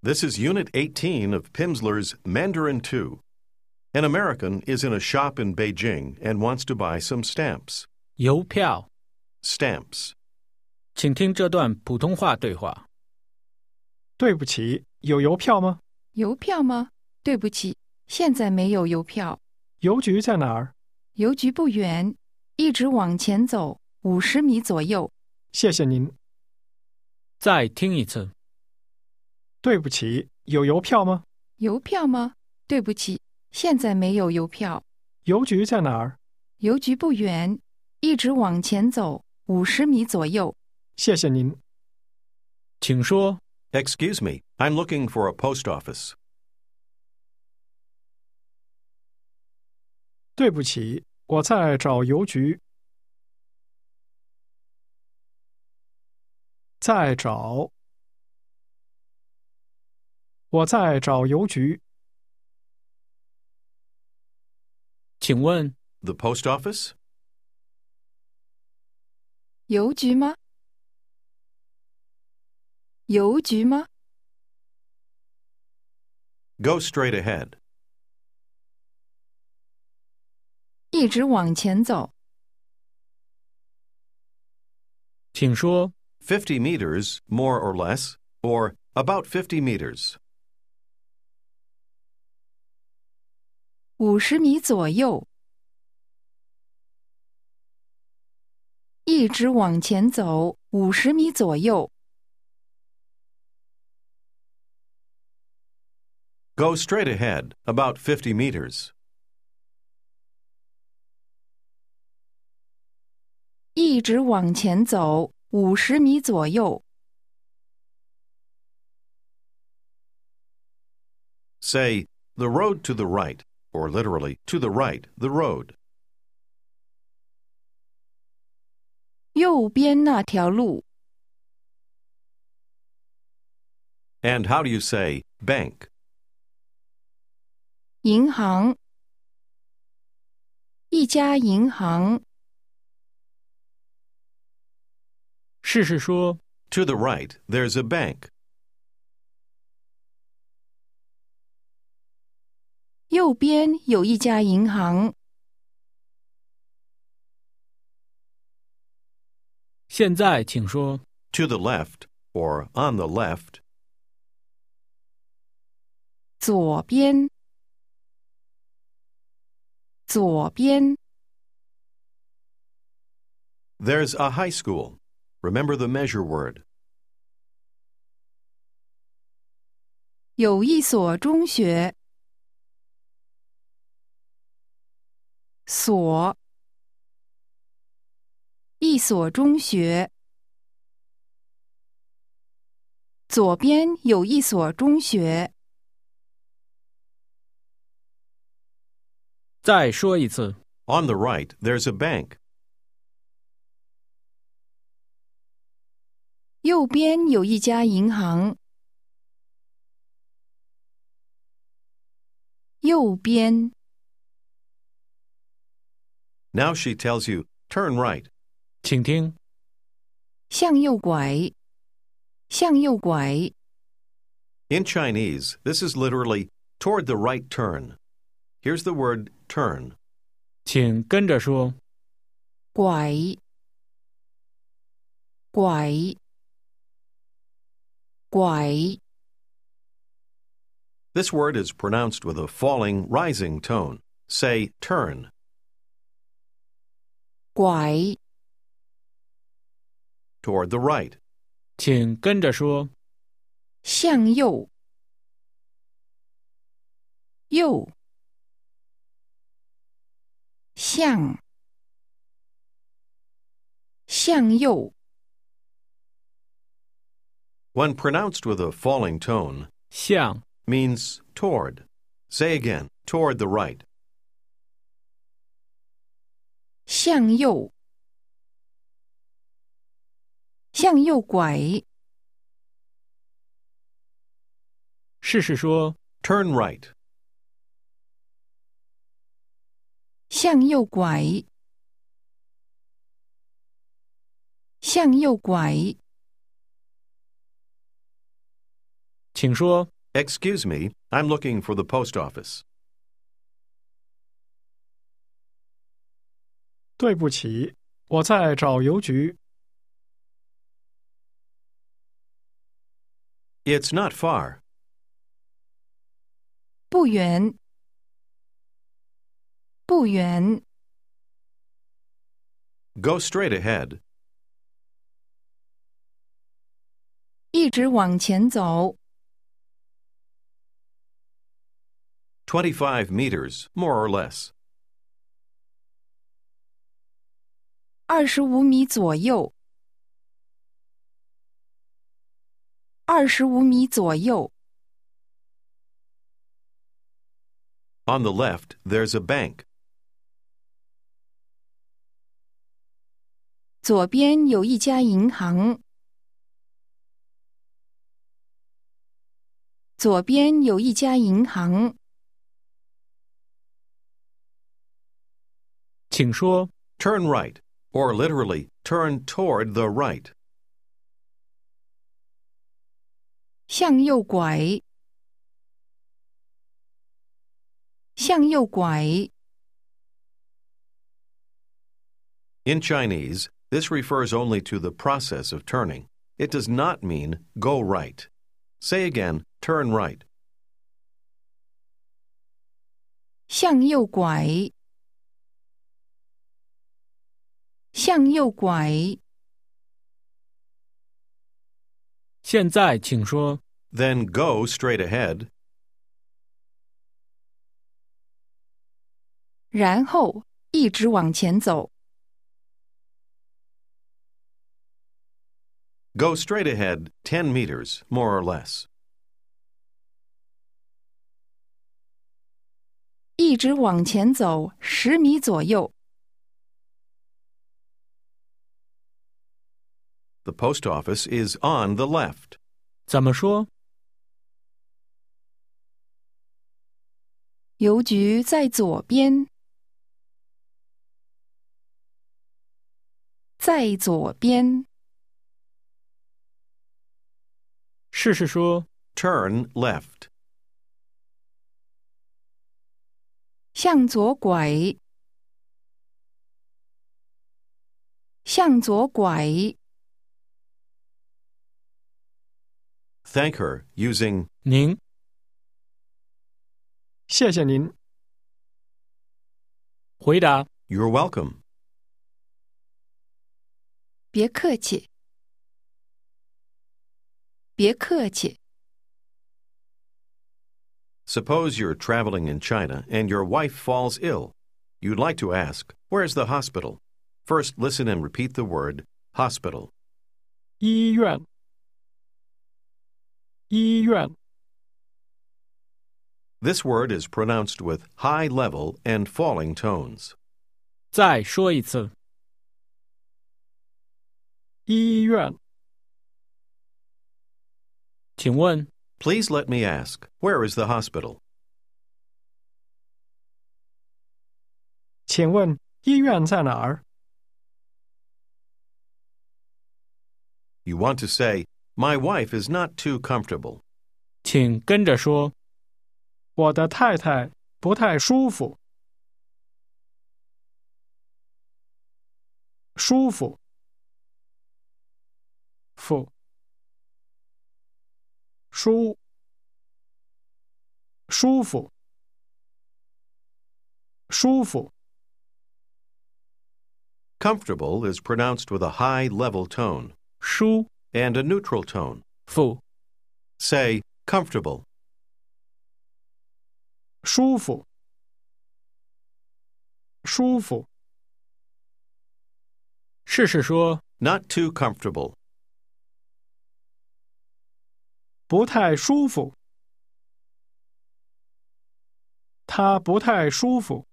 This is Unit 18 of Pimsleur's Mandarin 2. An American is in a shop in Beijing and wants to buy some stamps. 邮票， Stamps. 请听这段普通话对话。 对不起，有邮票吗？ 邮票吗？对不起，现在没有邮票。 邮局在哪儿？ 邮局不远，一直往前走50米左右。 谢谢您。 再听一次。 对不起，有邮票吗？ 邮票吗？对不起，现在没有邮票。 邮局在哪儿？ 邮局不远，一直往前走50米左右。 谢谢您。 请说。 Excuse me, I'm looking for a post office. 对不起，我在找邮局。在找。我在找邮局。 请问 The post office? 邮局吗？邮局吗？ Go straight ahead. 一直往前走。 请说。 50 meters, more or less, or about 50 meters. 50米左右。一直往前走50米左右。 Go straight ahead, about 50 meters. 一直往前走50米左右。 Say, the road to the right, or literally, to the right, the road. 右边那条路。 And how do you say bank? 银行。一家银行。 试试说。 To the right, there's a bank. 右边有一家银行。 现在请说。 To the left, or on the left. 左边。左边。 There's a high school. Remember the measure word. 有一所中学。所。一所中学。左边有一所中学。 再说一次。 On the right, there's a bank. 右边有一家银行。右边。 Now she tells you, turn right. 请听。 向右拐。向右拐。 In Chinese, this is literally toward the right turn. Here's the word turn. 请跟着说。 拐。拐。拐。 This word is pronounced with a falling, rising tone. Say turn. 拐。 Toward the right. 请跟着说。 向右。右。向。向右。 When pronounced with a falling tone, 向。 means toward. Say again, toward the right. 向右。向右拐。 试试说。 Turn right. 向右拐。向右拐。 请说。 Excuse me, I'm looking for the post office. 对不起，我在找邮局。 It's not far. 不远，不远， Go straight ahead. 一直往前走。 25 meters, more or less. 25米左右。25米左右。 On the left, there's a bank. 左边有一家银行。左边有一家银行。 请说， Turn right, or literally, turn toward the right. 向右拐。向右拐。 In Chinese, this refers only to the process of turning. It does not mean go right. Say again, turn right. 向右拐。向右拐。 现在请说， Then go straight ahead. 然后一直往前走。 Go straight ahead 10 meters, more or less. 一直往前走10米左右。 The post office is on the left. 怎么说？ 邮局在左边。在左边。 试试说， Turn left. 向左拐。向左拐。 Thank her using 您， 谢谢您。 回答， you're welcome. 别客气。别客气。 Suppose you're traveling in China and your wife falls ill. You'd like to ask, where's the hospital? First, listen and repeat the word hospital. 医院。医院。 This word is pronounced with high level and falling tones. 再说一次， 医院。 请问， Please let me ask, where is the hospital? 请问医院在哪儿？ You want to say, my wife is not too comfortable. 请跟着说， 我的太太不太舒服。舒服。服。舒。舒服。舒服。 Comfortable is pronounced with a high level tone 舒 and a neutral tone. 服， Say, comfortable. 舒服。舒服。 试试说， Not too comfortable. 不太舒服。他不太舒服。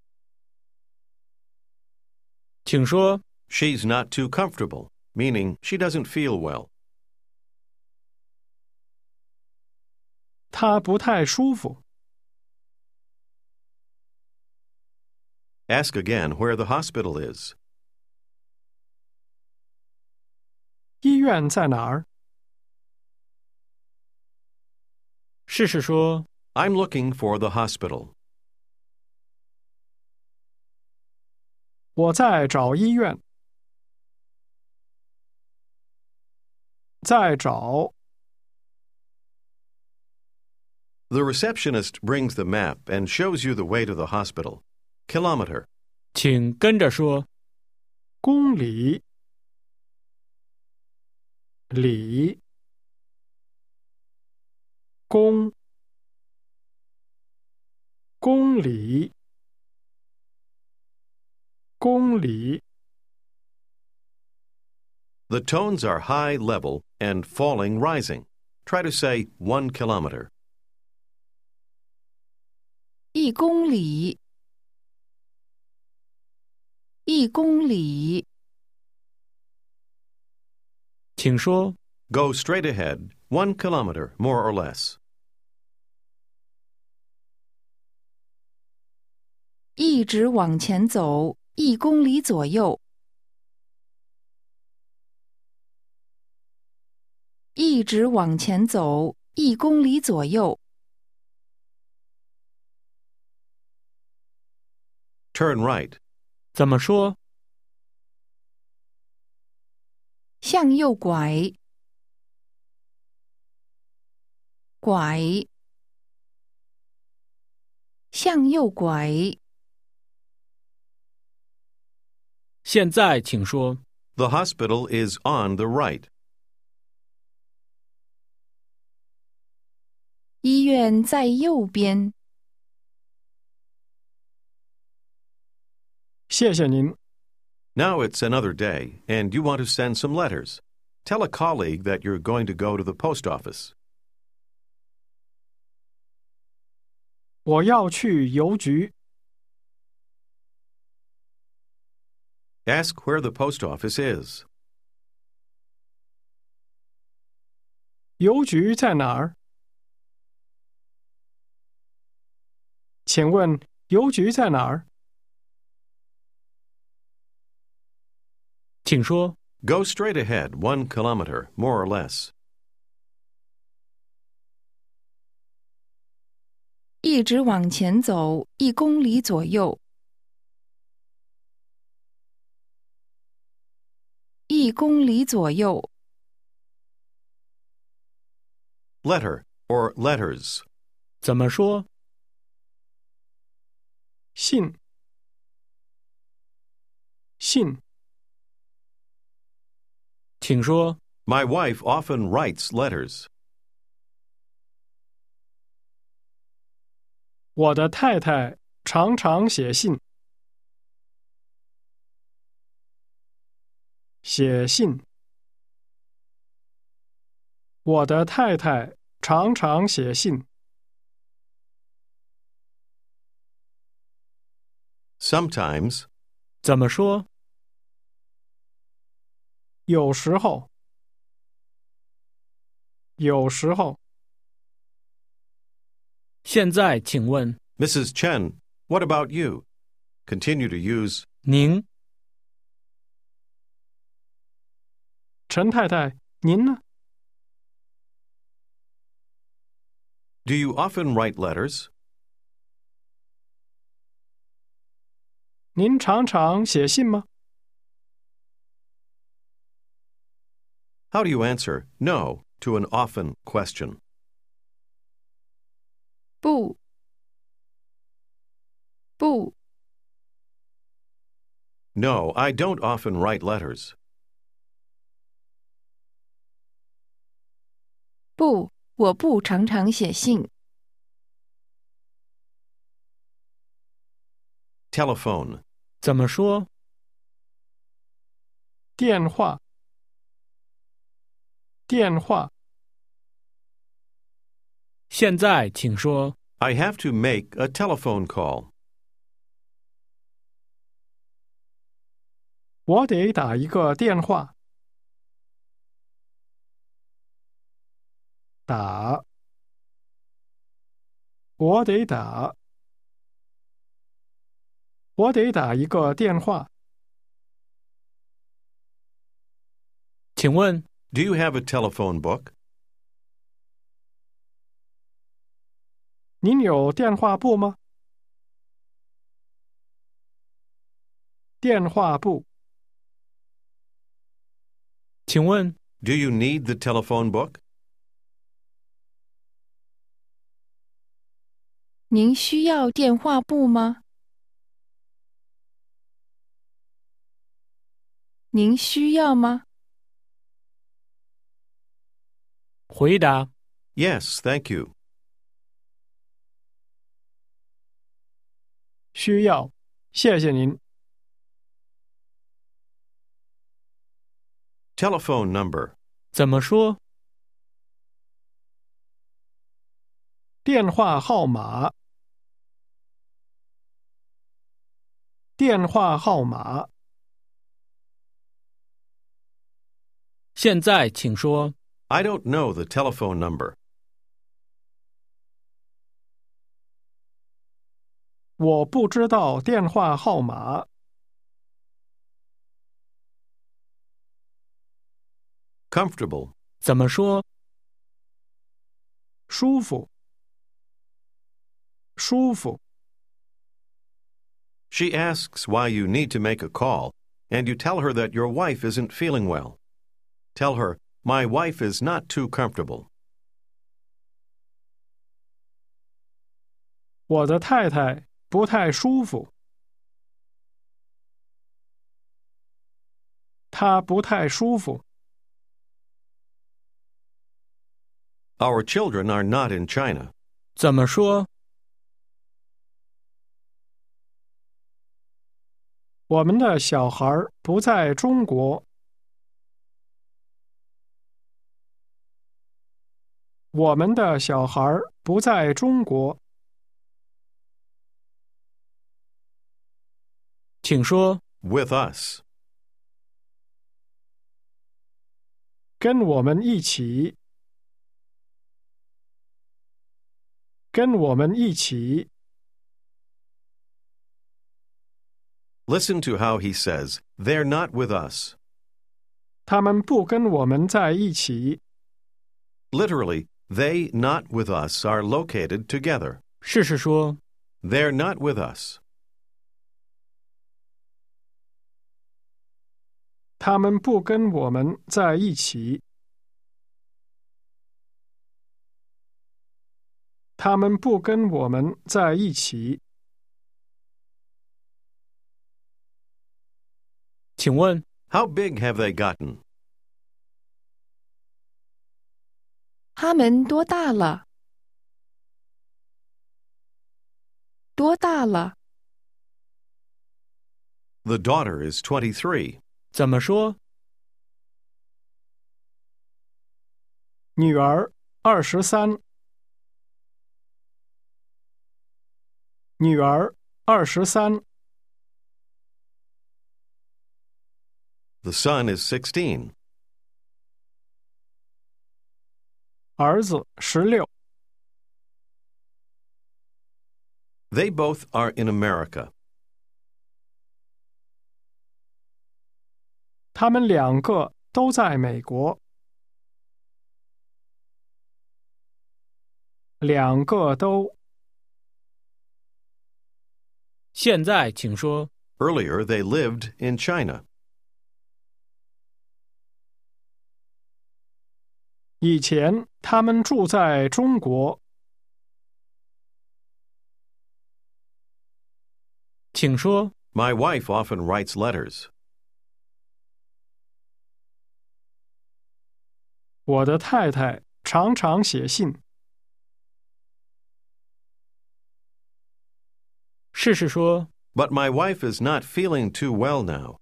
请说， She's not too comfortable, meaning she doesn't feel well. 他不太舒服。 Ask again where the hospital is. 医院在哪儿？ 试试说， I'm looking for the hospital. 我在找医院。在找。 The receptionist brings the map and shows you the way to the hospital. Kilometer. 请跟着说， 公里。里。公。公里。公里。 The tones are high, level, and falling, rising. Try to say 1 kilometer. 1公里。1公里。 请说， Go straight ahead, 1 kilometer, more or less. 一直往前走1公里左右。一直往前走1公里左右。 Turn right. 怎么说？ 向右拐。拐。向右拐。 现在请说， The hospital is on the right. 医院在右边。 谢谢您。 Now it's another day, and you want to send some letters. Tell a colleague that you're going to go to the post office. 我要去邮局。 Ask where the post office is. 邮局在哪儿？请问邮局在哪儿？ 请说， Go straight ahead 1 kilometer, more or less. 一直往前走1公里左右。1公里左右。 Letter or letters. 怎么说？ 信。信。 请说， My wife often writes letters. 我的太太常常写信。写信。我的太太常常写信。 Sometimes. 怎么说？ 有时候。有时候。 现在请问， Mrs. Chen, what about you? Continue to use 您陈太太，您呢？ Do you often write letters? 您常常写信吗？ How do you answer no to an often question? 不。不。 No, I don't often write letters. 不，我不常常写信。 Telephone. 怎么说？ 电话。电话。 现在请说， I have to make a telephone call. 我得打一个电话。打。我得打。我得打一个电话。 请问， Do you have a telephone book? 您有电话簿吗？电话簿。 请问 Do you need the telephone book? 您需要电话簿吗？您需要吗？ 回答 Yes, thank you. 需要，谢谢您。 Telephone number. 怎么说？ 电话号码。电话号码。 现在请说。 I don't know the telephone number. 我不知道电话号码。 Comfortable. 怎么说？ 舒服。舒服。 She asks why you need to make a call, and you tell her that your wife isn't feeling well. Tell her, my wife is not too comfortable. 我的太太不太舒服。她不太舒服。 Our children are not in China. 怎么说？ 我们的小孩不在中国。我们的小孩不在中国。 请说。 With us. 跟我们一起。跟我们一起。 Listen to how he says, they're not with us. 他们不跟我们在一起。 Literally, they not with us are located together. 试试说。 They're not with us. 他们不跟我们在一起。他们不跟我们在一起。 请问 How big have they gotten? 他们多大了？多大了？ The daughter is 23. 怎么说？ 女儿23。女儿23。 The son is 16. 儿子16。 They both are in America. 他们两个都在美国。两个都。 现在请说。 Earlier, they lived in China. 以前他们住在中国。 请说。 My wife often writes letters. 我的太太常常写信。 试试说。 But my wife is not feeling too well now.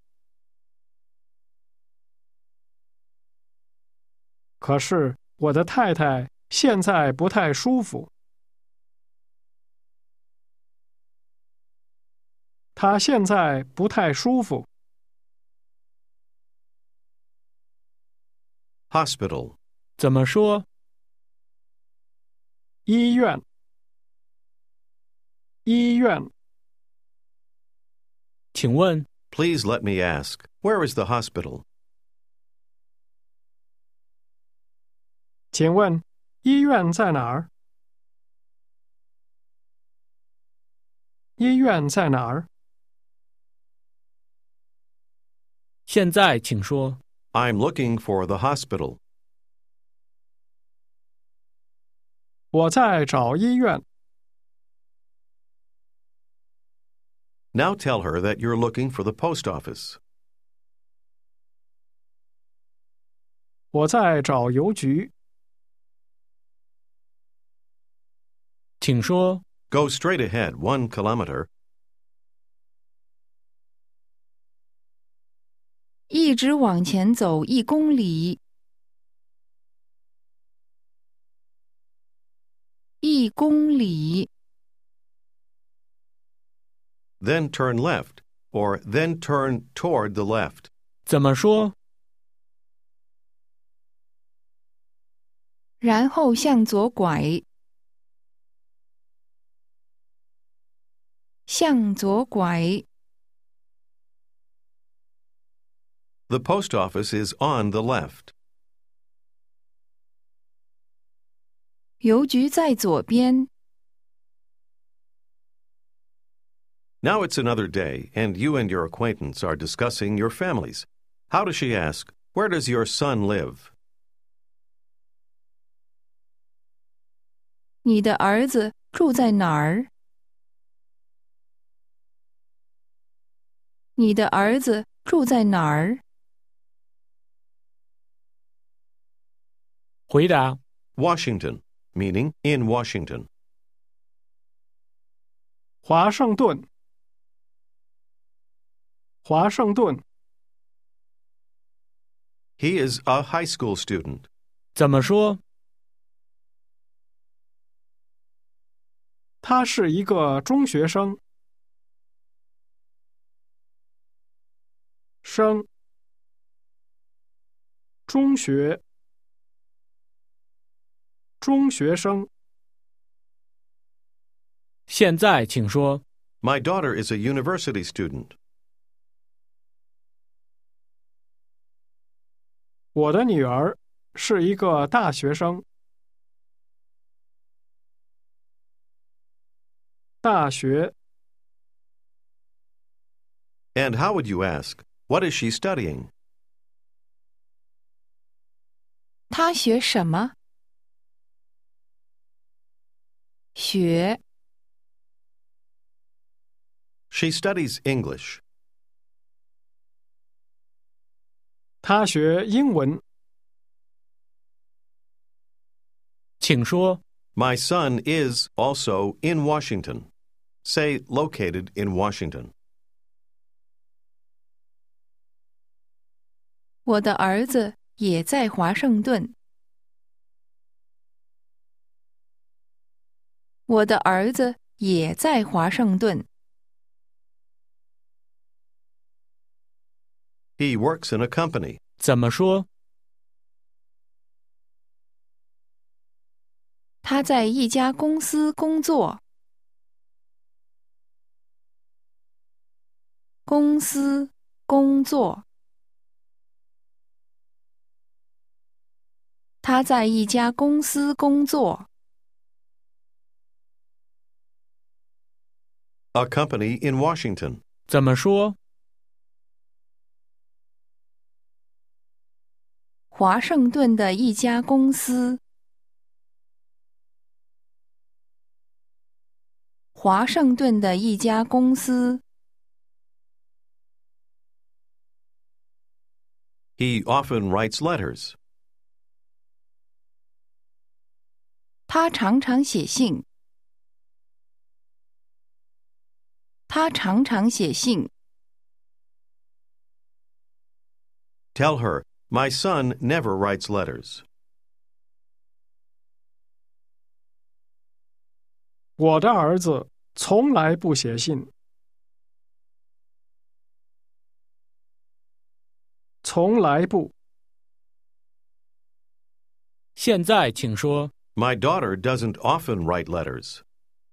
可是我的太太现在不太舒服。她现在不太舒服。 Hospital. 怎么说？ 医院。医院。 请问 Please let me ask, where is the hospital? 请问医院在哪儿？ 医院在哪儿？ 现在请说。 I'm looking for the hospital. 我在找医院。 Now tell her that you're looking for the post office. 我在找邮局。 请说。 Go straight ahead 1 kilometer. 一直往前走1公里。1公里。 Then turn left, or then turn toward the left. 怎么说？ 然后向左拐。向左拐。 The post office is on the left. 邮局在左边。 Now it's another day, and you and your acquaintance are discussing your families. How does she ask, "Where does your son live?" 你的儿子住在哪儿？你的儿子住在哪儿？ 回答。 Washington, meaning in Washington. 华盛顿。华盛顿。 He is a high school student. 怎么说？ 他是一个中学生。生。中学。中学生。 现在请说。 My daughter is a university student. 我的女儿是一个大学生。大学。 And how would you ask, what is she studying? 他学什么？学。 She studies English. 他学英文。 请说。 My son is also in Washington. Say located in Washington. 我的儿子也在华盛顿。我的儿子也在华盛顿。 He works in a company. 怎么说？ 他在一家公司工作。公司工作。他在一家公司工作。 A company in Washington. 怎么说？ 华盛顿的一家公司。华盛顿的一家公司。 He often writes letters. 他常常写信。他常常写信。 Tell her, my son never writes letters. 我的儿子从来不写信。从来不。 现在请说。 My daughter doesn't often write letters.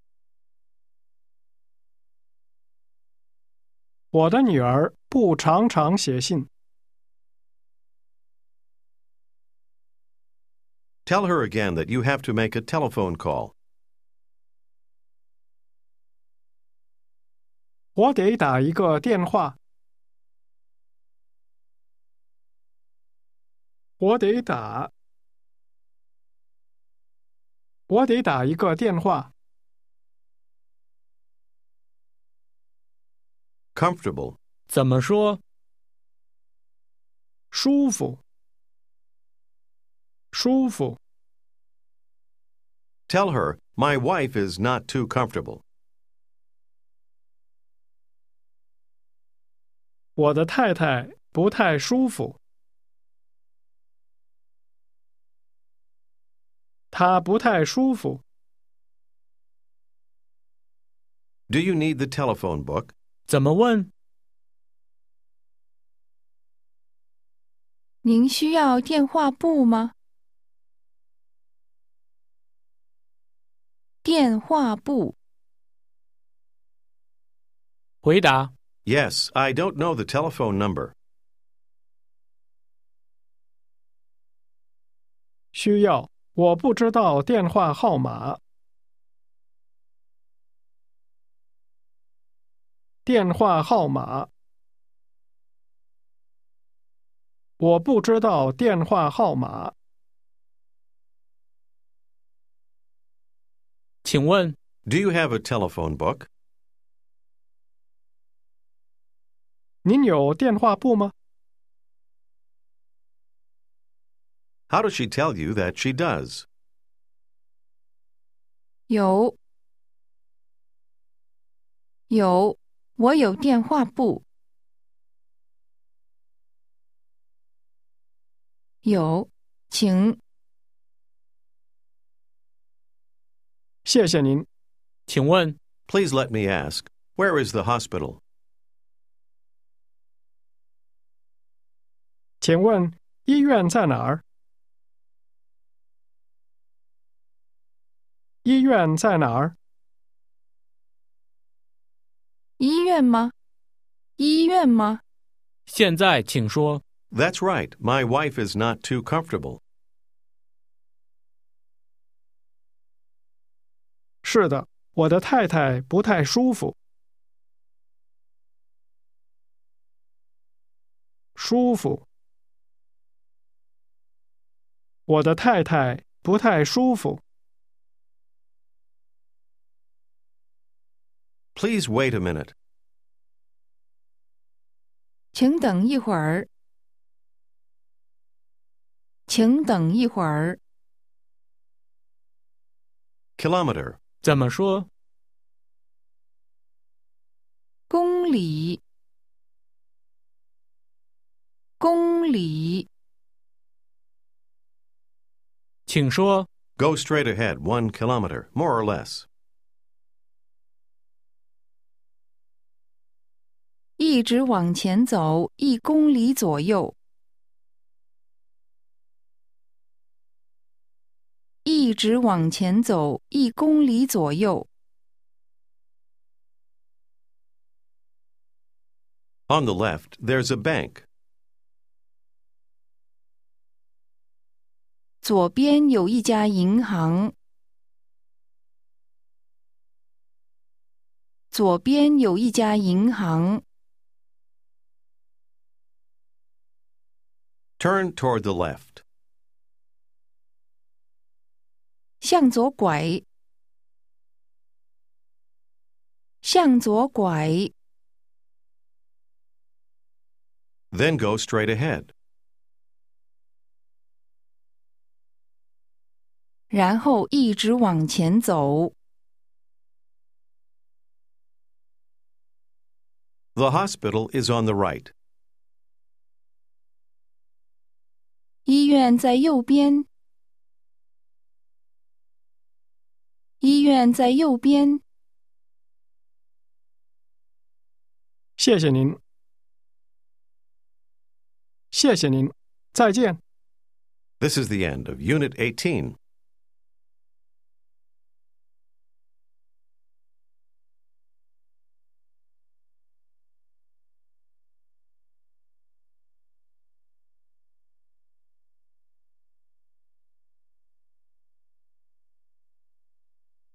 我的女儿不常常写信。 Tell her again that you have to make a telephone call. 我得打一个电话。我得打一个电话。 Comfortable. 怎么说？ 舒服，舒服。 Tell her, my wife is not too comfortable. 我的太太不太舒服。她不太舒服。 Do you need the telephone book? 怎么问？ 您需要电话簿吗？电话簿。 回答： Yes, I don't know the telephone number. 需要，我不知道电话号码。电话号码。我不知道电话号码。 请问 Do you have a telephone book? 您有电话簿吗？ How does she tell you that she does? 有，我有电话簿。有，请。 谢谢您。 请问 Please let me ask, where is the hospital? 请问医院在哪儿？医院在哪儿？ 医院吗？医院吗？ 现在请说。 That's right, my wife is not too comfortable. 是的，我的太太不太舒服。舒服。我的太太不太舒服。 Please wait a minute. 请等一会儿。请等一会儿。 Kilometer. 怎么说？ 公里。公里。 请说。 Go straight ahead 1 kilometer, more or less. 一直往前走1公里左右。一直往前走1公里左右。 On the left, there's a bank. 左边有一家银行。左边有一家银行。 Turn toward the left. 向左拐。向左拐。 Then go straight ahead. 然后一直往前走。 The hospital is on the right. 医院在右边。医院在右边。 谢谢您。谢谢您。再见。 This is the end of Unit 18.